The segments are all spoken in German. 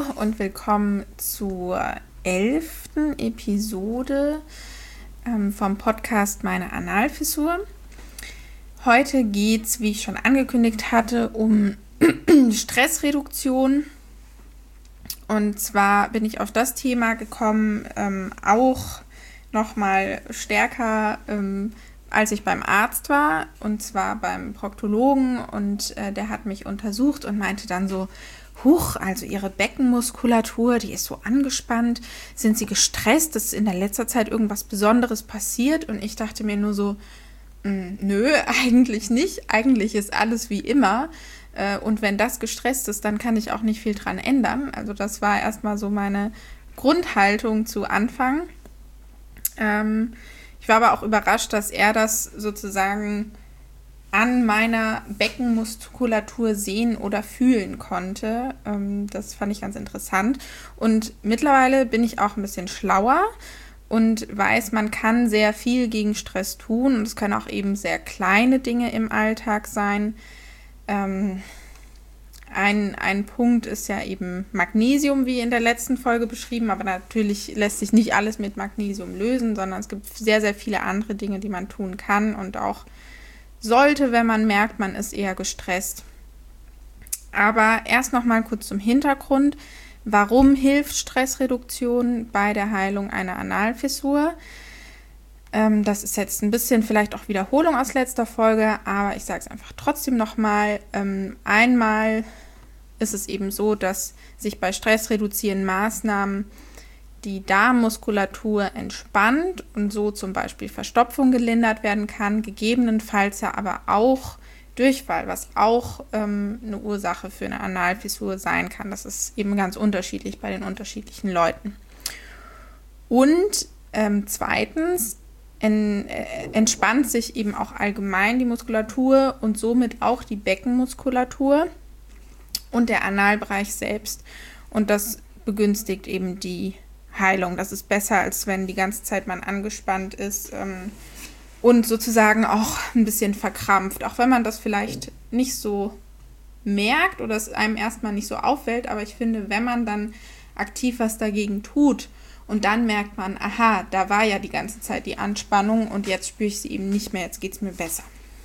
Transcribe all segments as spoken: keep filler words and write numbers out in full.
Hallo und willkommen zur elften Episode ähm, vom Podcast Meine Analfissur. Heute geht es, wie ich schon angekündigt hatte, um Stressreduktion. Und zwar bin ich auf das Thema gekommen, ähm, auch nochmal stärker, ähm, als ich beim Arzt war, und zwar beim Proktologen. Und äh, der hat mich untersucht und meinte dann so, Huch, also Ihre Beckenmuskulatur, die ist so angespannt. Sind Sie gestresst? Ist in der letzter Zeit irgendwas Besonderes passiert? Und ich dachte mir nur so, nö, eigentlich nicht. Eigentlich ist alles wie immer. Und wenn das gestresst ist, dann kann ich auch nicht viel dran ändern. Also das war erstmal so meine Grundhaltung zu Anfang. Ähm, ich war aber auch überrascht, dass er das sozusagen an meiner Beckenmuskulatur sehen oder fühlen konnte. Ähm, das fand ich ganz interessant. Und mittlerweile bin ich auch ein bisschen schlauer und weiß, man kann sehr viel gegen Stress tun. Und es können auch eben sehr kleine Dinge im Alltag sein. Ähm, ein, ein Punkt ist ja eben Magnesium, wie in der letzten Folge beschrieben. Aber natürlich lässt sich nicht alles mit Magnesium lösen, sondern es gibt sehr, sehr viele andere Dinge, die man tun kann und auch sollte, wenn man merkt, man ist eher gestresst. Aber erst noch mal kurz zum Hintergrund. Warum hilft Stressreduktion bei der Heilung einer Analfissur? Ähm, das ist jetzt ein bisschen vielleicht auch Wiederholung aus letzter Folge, aber ich sage es einfach trotzdem noch mal. Ähm, einmal ist es eben so, dass sich bei stressreduzierenden Maßnahmen die Darmmuskulatur entspannt und so zum Beispiel Verstopfung gelindert werden kann, gegebenenfalls ja aber auch Durchfall, was auch ähm, eine Ursache für eine Analfissur sein kann. Das ist eben ganz unterschiedlich bei den unterschiedlichen Leuten. Und ähm, zweitens en, äh, entspannt sich eben auch allgemein die Muskulatur und somit auch die Beckenmuskulatur und der Analbereich selbst. Und das begünstigt eben die Heilung. Das ist besser, als wenn die ganze Zeit man angespannt ist ähm, und sozusagen auch ein bisschen verkrampft. Auch wenn man das vielleicht nicht so merkt oder es einem erstmal nicht so auffällt. Aber ich finde, wenn man dann aktiv was dagegen tut und dann merkt man, aha, da war ja die ganze Zeit die Anspannung und jetzt spüre ich sie eben nicht mehr, jetzt geht es mir besser.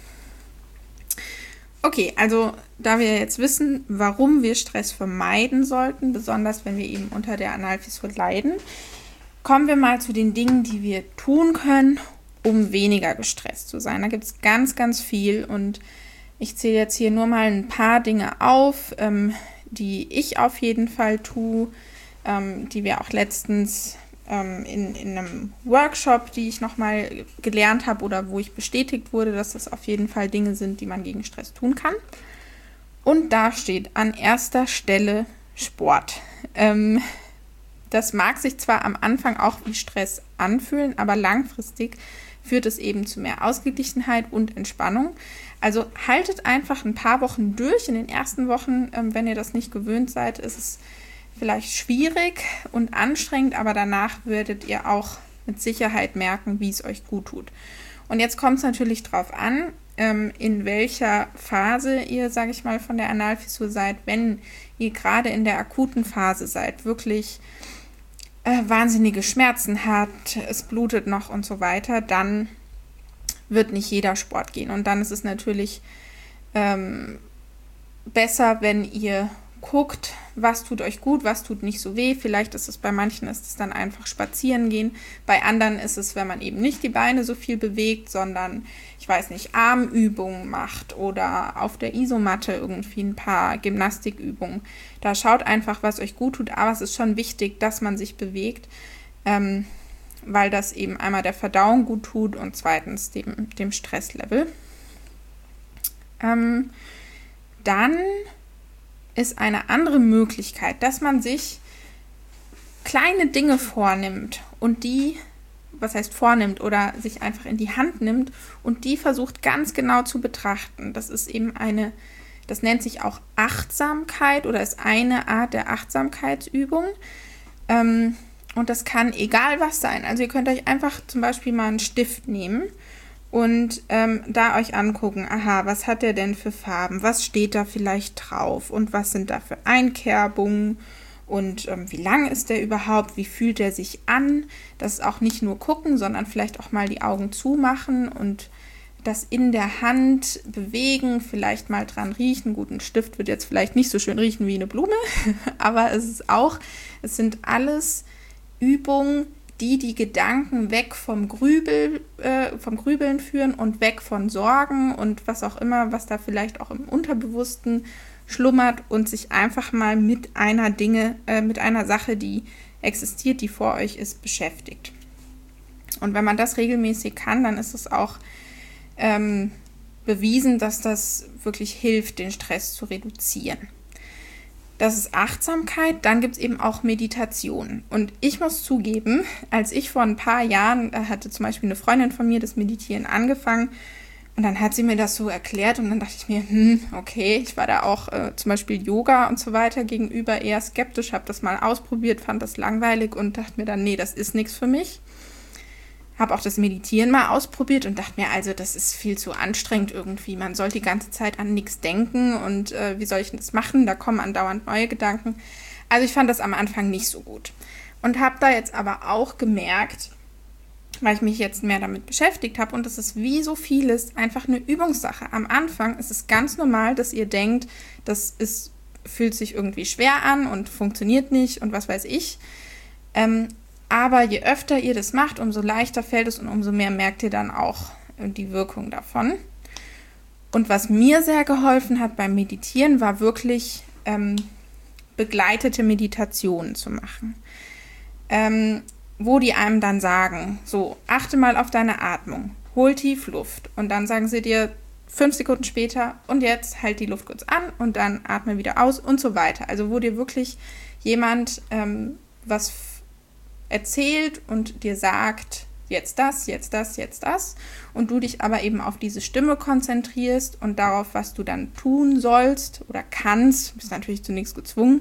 Okay, also da wir jetzt wissen, warum wir Stress vermeiden sollten, besonders wenn wir eben unter der Analfissur leiden, kommen wir mal zu den Dingen, die wir tun können, um weniger gestresst zu sein. Da gibt es ganz, ganz viel und ich zähle jetzt hier nur mal ein paar Dinge auf, ähm, die ich auf jeden Fall tue, ähm, die wir auch letztens ähm, in, in einem Workshop, die ich nochmal gelernt habe oder wo ich bestätigt wurde, dass das auf jeden Fall Dinge sind, die man gegen Stress tun kann. Und da steht an erster Stelle Sport. Ähm, das mag sich zwar am Anfang auch wie Stress anfühlen, aber langfristig führt es eben zu mehr Ausgeglichenheit und Entspannung. Also haltet einfach ein paar Wochen durch. In den ersten Wochen, ähm, wenn ihr das nicht gewöhnt seid, ist es vielleicht schwierig und anstrengend, aber danach werdet ihr auch mit Sicherheit merken, wie es euch gut tut. Und jetzt kommt es natürlich darauf an, ähm, in welcher Phase ihr, sage ich mal, von der Analfissur seid. Wenn ihr gerade in der akuten Phase seid, wirklich äh, wahnsinnige Schmerzen habt, es blutet noch und so weiter, dann wird nicht jeder Sport gehen. Und dann ist es natürlich ähm, besser, wenn ihr guckt, was tut euch gut, was tut nicht so weh. Vielleicht ist es bei manchen ist es dann einfach spazieren gehen. Bei anderen ist es, wenn man eben nicht die Beine so viel bewegt, sondern, ich weiß nicht, Armübungen macht oder auf der Isomatte irgendwie ein paar Gymnastikübungen. Da schaut einfach, was euch gut tut. Aber es ist schon wichtig, dass man sich bewegt, ähm, weil das eben einmal der Verdauung gut tut und zweitens dem, dem Stresslevel. Ähm, dann ist eine andere Möglichkeit, dass man sich kleine Dinge vornimmt und die, was heißt vornimmt oder sich einfach in die Hand nimmt und die versucht ganz genau zu betrachten. Das ist eben eine, das nennt sich auch Achtsamkeit oder ist eine Art der Achtsamkeitsübung. Ähm, und das kann egal was sein. Also ihr könnt euch einfach zum Beispiel mal einen Stift nehmen und ähm, da euch angucken, aha, was hat der denn für Farben, was steht da vielleicht drauf und was sind da für Einkerbungen und ähm, wie lang ist der überhaupt, wie fühlt der sich an. Das ist auch nicht nur gucken, sondern vielleicht auch mal die Augen zumachen und das in der Hand bewegen, vielleicht mal dran riechen. Gut, ein Stift wird jetzt vielleicht nicht so schön riechen wie eine Blume, aber es ist auch, es sind alles Übungen, die die Gedanken weg vom Grübel, äh, vom Grübeln führen und weg von Sorgen und was auch immer, was da vielleicht auch im Unterbewussten schlummert und sich einfach mal mit einer Dinge, äh, mit einer Sache, die existiert, die vor euch ist, beschäftigt. Und wenn man das regelmäßig kann, dann ist es auch ähm, bewiesen, dass das wirklich hilft, den Stress zu reduzieren. Das ist Achtsamkeit, dann gibt es eben auch Meditation. Und ich muss zugeben, als ich vor ein paar Jahren, da hatte zum Beispiel eine Freundin von mir das Meditieren angefangen und dann hat sie mir das so erklärt und dann dachte ich mir, hm, okay, ich war da auch äh, zum Beispiel Yoga und so weiter gegenüber eher skeptisch, habe das mal ausprobiert, fand das langweilig und dachte mir dann, nee, das ist nichts für mich. Habe auch das Meditieren mal ausprobiert und dachte mir, also das ist viel zu anstrengend irgendwie. Man soll die ganze Zeit an nichts denken und äh, wie soll ich das machen? Da kommen andauernd neue Gedanken. Also ich fand das am Anfang nicht so gut. Und habe da jetzt aber auch gemerkt, weil ich mich jetzt mehr damit beschäftigt habe und das ist wie so vieles einfach eine Übungssache. Am Anfang ist es ganz normal, dass ihr denkt, das ist, fühlt sich irgendwie schwer an und funktioniert nicht und was weiß ich. Ähm, Aber je öfter ihr das macht, umso leichter fällt es und umso mehr merkt ihr dann auch die Wirkung davon. Und was mir sehr geholfen hat beim Meditieren, war wirklich ähm, begleitete Meditationen zu machen. Ähm, wo die einem dann sagen, so, achte mal auf deine Atmung, hol tief Luft. Und dann sagen sie dir fünf Sekunden später, und jetzt halt die Luft kurz an und dann atme wieder aus und so weiter. Also wo dir wirklich jemand ähm, was erzählt und dir sagt, jetzt das, jetzt das, jetzt das und du dich aber eben auf diese Stimme konzentrierst und darauf, was du dann tun sollst oder kannst, bist natürlich zunächst gezwungen.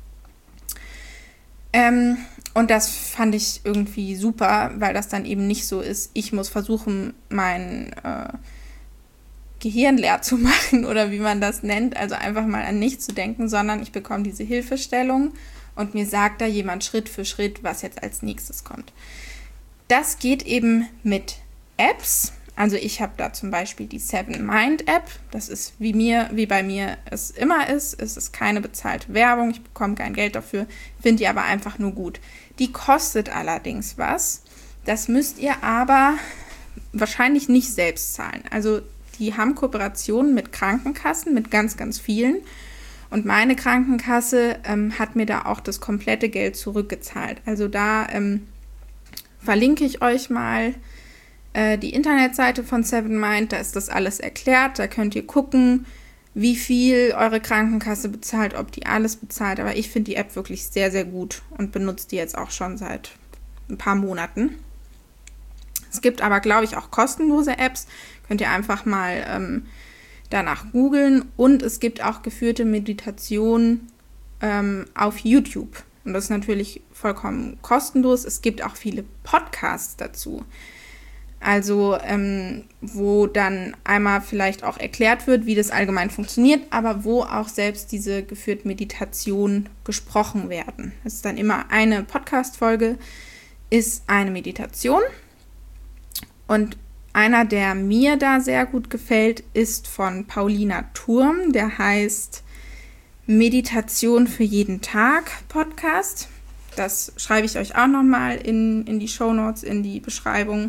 Ähm, und das fand ich irgendwie super, weil das dann eben nicht so ist, ich muss versuchen, mein äh, Gehirn leer zu machen oder wie man das nennt, also einfach mal an nichts zu denken, sondern ich bekomme diese Hilfestellung und mir sagt da jemand Schritt für Schritt, was jetzt als nächstes kommt. Das geht eben mit Apps. Also ich habe da zum Beispiel die Seven Mind App. Das ist wie mir, wie bei mir es immer ist. Es ist keine bezahlte Werbung. Ich bekomme kein Geld dafür. Finde die aber einfach nur gut. Die kostet allerdings was. Das müsst ihr aber wahrscheinlich nicht selbst zahlen. Also die haben Kooperationen mit Krankenkassen, mit ganz, ganz vielen. Und meine Krankenkasse ähm, hat mir da auch das komplette Geld zurückgezahlt. Also da ähm, verlinke ich euch mal äh, die Internetseite von Seven Mind. Da ist das alles erklärt. Da könnt ihr gucken, wie viel eure Krankenkasse bezahlt, ob die alles bezahlt. Aber ich finde die App wirklich sehr, sehr gut und benutze die jetzt auch schon seit ein paar Monaten. Es gibt aber, glaube ich, auch kostenlose Apps. Könnt ihr einfach mal ähm, danach googeln und es gibt auch geführte Meditationen ähm, auf YouTube. Und das ist natürlich vollkommen kostenlos. Es gibt auch viele Podcasts dazu. Also ähm, wo dann einmal vielleicht auch erklärt wird, wie das allgemein funktioniert, aber wo auch selbst diese geführten Meditationen gesprochen werden. Es ist dann immer eine Podcast-Folge, ist eine Meditation. Und einer, der mir da sehr gut gefällt, ist von Paulina Thurm. Der heißt Meditation für jeden Tag Podcast. Das schreibe ich euch auch nochmal in, in die Shownotes, in die Beschreibung.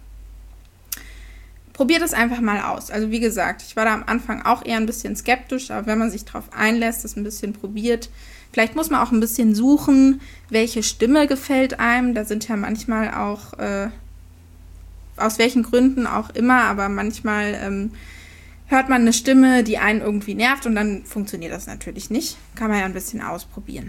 Probiert es einfach mal aus. Also wie gesagt, ich war da am Anfang auch eher ein bisschen skeptisch, aber wenn man sich darauf einlässt, das ein bisschen probiert, vielleicht muss man auch ein bisschen suchen, welche Stimme gefällt einem. Da sind ja manchmal auch äh, aus welchen Gründen auch immer, aber manchmal ähm, hört man eine Stimme, die einen irgendwie nervt und dann funktioniert das natürlich nicht. Kann man ja ein bisschen ausprobieren.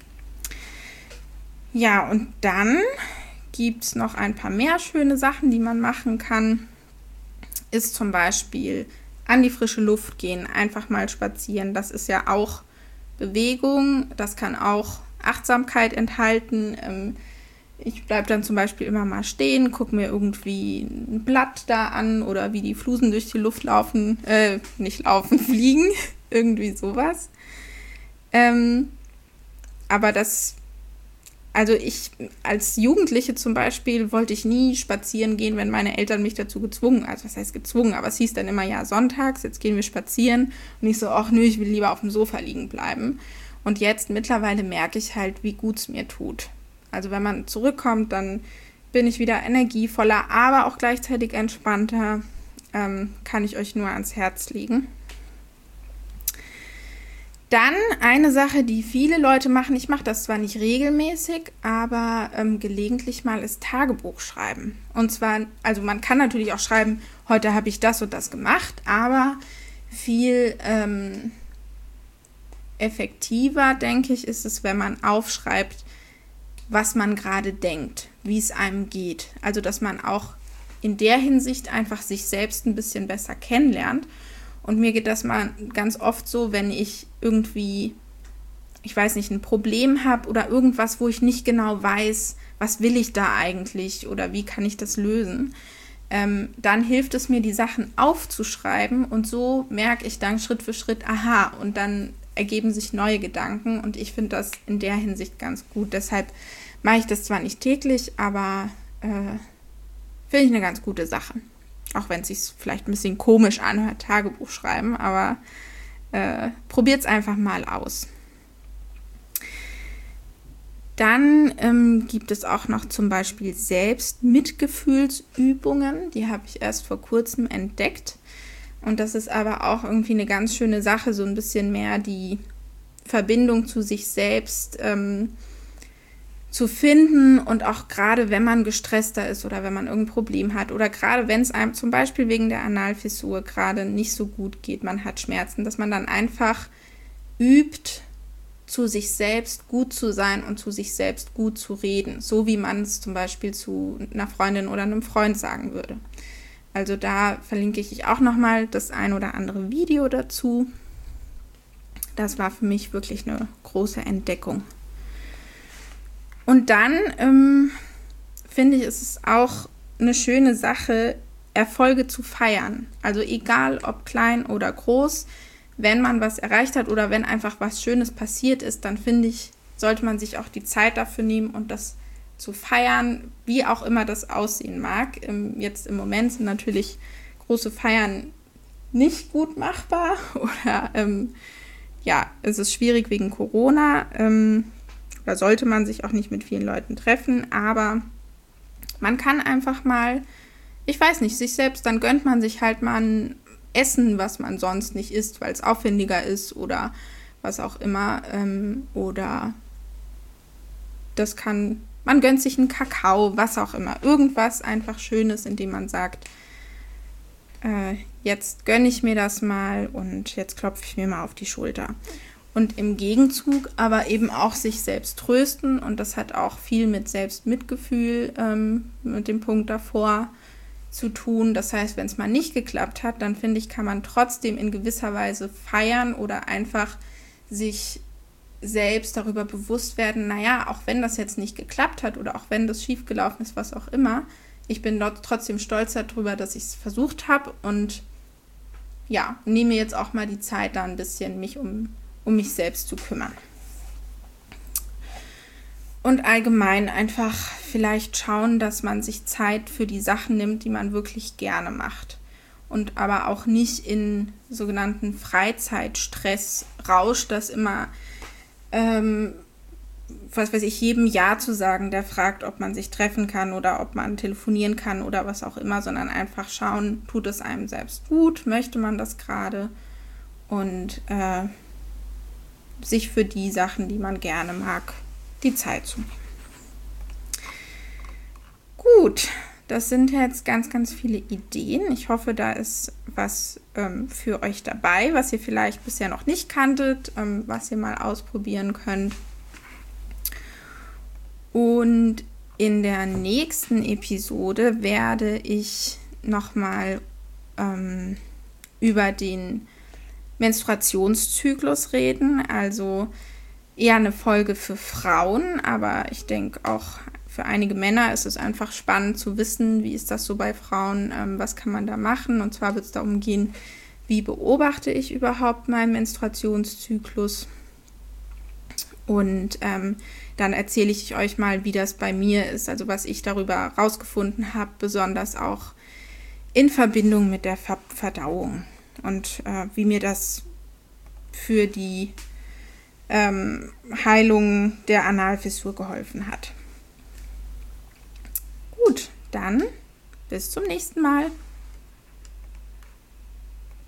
Ja, und dann gibt es noch ein paar mehr schöne Sachen, die man machen kann. Ist zum Beispiel an die frische Luft gehen, einfach mal spazieren. Das ist ja auch Bewegung, das kann auch Achtsamkeit enthalten. Ähm, Ich bleibe dann zum Beispiel immer mal stehen, gucke mir irgendwie ein Blatt da an oder wie die Flusen durch die Luft laufen, äh, nicht laufen, fliegen, irgendwie sowas. Ähm, aber das, also ich als Jugendliche zum Beispiel wollte ich nie spazieren gehen, wenn meine Eltern mich dazu gezwungen, also was heißt gezwungen, aber es hieß dann immer, ja, sonntags, jetzt gehen wir spazieren. Und ich so, ach nö, ich will lieber auf dem Sofa liegen bleiben. Und jetzt mittlerweile merke ich halt, wie gut es mir tut. Also wenn man zurückkommt, dann bin ich wieder energievoller, aber auch gleichzeitig entspannter. Ähm, kann ich euch nur ans Herz legen. Dann eine Sache, die viele Leute machen, ich mache das zwar nicht regelmäßig, aber ähm, gelegentlich mal ist Tagebuch schreiben. Und zwar, also man kann natürlich auch schreiben, heute habe ich das und das gemacht, aber viel ähm, effektiver, denke ich, ist es, wenn man aufschreibt, was man gerade denkt, wie es einem geht. Also dass man auch in der Hinsicht einfach sich selbst ein bisschen besser kennenlernt. Und mir geht das mal ganz oft so, wenn ich irgendwie, ich weiß nicht, ein Problem habe oder irgendwas, wo ich nicht genau weiß, was will ich da eigentlich oder wie kann ich das lösen, ähm, dann hilft es mir, die Sachen aufzuschreiben und so merke ich dann Schritt für Schritt, aha, und dann ergeben sich neue Gedanken und ich finde das in der Hinsicht ganz gut. Deshalb mache ich das zwar nicht täglich, aber äh, finde ich eine ganz gute Sache. Auch wenn es sich vielleicht ein bisschen komisch anhört, Tagebuch schreiben, aber äh, probiert es einfach mal aus. Dann ähm, gibt es auch noch zum Beispiel Selbstmitgefühlsübungen. Die habe ich erst vor kurzem entdeckt. Und das ist aber auch irgendwie eine ganz schöne Sache, so ein bisschen mehr die Verbindung zu sich selbst ähm, zu finden und auch gerade, wenn man gestresster ist oder wenn man irgendein Problem hat oder gerade, wenn es einem zum Beispiel wegen der Analfissur gerade nicht so gut geht, man hat Schmerzen, dass man dann einfach übt, zu sich selbst gut zu sein und zu sich selbst gut zu reden, so wie man es zum Beispiel zu einer Freundin oder einem Freund sagen würde. Also da verlinke ich auch nochmal das ein oder andere Video dazu. Das war für mich wirklich eine große Entdeckung. Und dann ähm, finde ich, ist es auch eine schöne Sache, Erfolge zu feiern. Also egal, ob klein oder groß, wenn man was erreicht hat oder wenn einfach was Schönes passiert ist, dann finde ich, sollte man sich auch die Zeit dafür nehmen und das zu feiern, wie auch immer das aussehen mag. Ähm, jetzt im Moment sind natürlich große Feiern nicht gut machbar oder ähm, ja, es ist schwierig wegen Corona. Ähm, Da sollte man sich auch nicht mit vielen Leuten treffen, aber man kann einfach mal, ich weiß nicht, sich selbst, dann gönnt man sich halt mal ein Essen, was man sonst nicht isst, weil es aufwendiger ist oder was auch immer. Ähm, oder das kann, man gönnt sich einen Kakao, was auch immer. Irgendwas einfach Schönes, indem man sagt, äh, jetzt gönne ich mir das mal und jetzt klopfe ich mir mal auf die Schulter. Und im Gegenzug aber eben auch sich selbst trösten. Und das hat auch viel mit Selbstmitgefühl, ähm, mit dem Punkt davor zu tun. Das heißt, wenn es mal nicht geklappt hat, dann finde ich, kann man trotzdem in gewisser Weise feiern oder einfach sich selbst darüber bewusst werden, naja, auch wenn das jetzt nicht geklappt hat oder auch wenn das schiefgelaufen ist, was auch immer, ich bin dort trotzdem stolz darüber, dass ich es versucht habe und ja, nehme jetzt auch mal die Zeit, da ein bisschen mich um um mich selbst zu kümmern. Und allgemein einfach vielleicht schauen, dass man sich Zeit für die Sachen nimmt, die man wirklich gerne macht. Und aber auch nicht in sogenannten Freizeitstress rauscht, das immer, ähm, was weiß ich, jedem Ja zu sagen, der fragt, ob man sich treffen kann oder ob man telefonieren kann oder was auch immer, sondern einfach schauen, tut es einem selbst gut, möchte man das gerade und äh, sich für die Sachen, die man gerne mag, die Zeit zu nehmen. Gut, das sind jetzt ganz, ganz viele Ideen. Ich hoffe, da ist was ähm, für euch dabei, was ihr vielleicht bisher noch nicht kanntet, ähm, was ihr mal ausprobieren könnt. Und in der nächsten Episode werde ich nochmal ähm, über den Menstruationszyklus reden, also eher eine Folge für Frauen, aber ich denke auch für einige Männer ist es einfach spannend zu wissen, wie ist das so bei Frauen, ähm, was kann man da machen, und zwar wird es darum gehen, wie beobachte ich überhaupt meinen Menstruationszyklus Und ähm, dann erzähle ich euch mal, wie das bei mir ist, also was ich darüber rausgefunden habe, besonders auch in Verbindung mit der Ver- Verdauung und äh, wie mir das für die ähm, Heilung der Analfissur geholfen hat. Gut, dann bis zum nächsten Mal.